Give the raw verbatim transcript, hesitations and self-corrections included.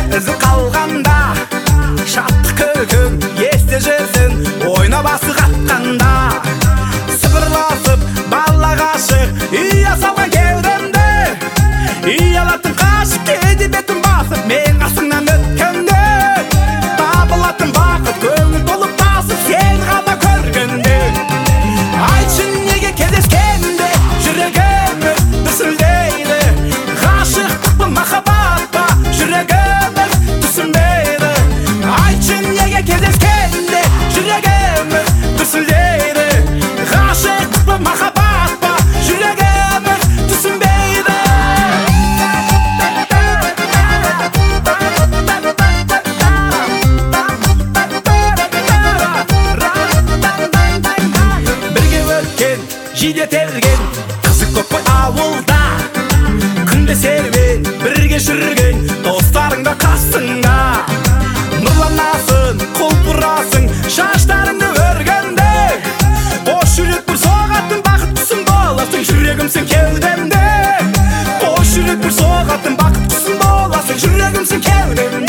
ізі қалғанда, шаттық күлкің есте жүрсін, ойна басы қатқанда. Сыбырласып бала ғашық, үйе салған кеудемде, ұялатын қашық кейде бетін басып, мен қасыңнан өткенде. Табылатын бақыт көңіл толып тасып, сен ғана көргенде. Айтшы неге кездескенде жүрегіміз дүрсілдейді, ғашықтық па махаббат па жүрегіміз түсінбейді. Айтшы неге кездескенде жүрегіміз дүрсілдейді, ғашықтық па махаббат па жүрегіміз түсінбейді. Бірге өткен, жиде терген, қызық көп қой ауылда. Күнде серуен, бірге жүрген, достарың да қасыңда. Нұрланасың, құлпырасың, шаштарыңды өргенде. Бош жүрек бір соғатын, бақыт құсым боласың, жүрегімсің кеудемде. Бош жүрек бір соғатын, бақыт құсым боласың, жүрегімсің кеудемде.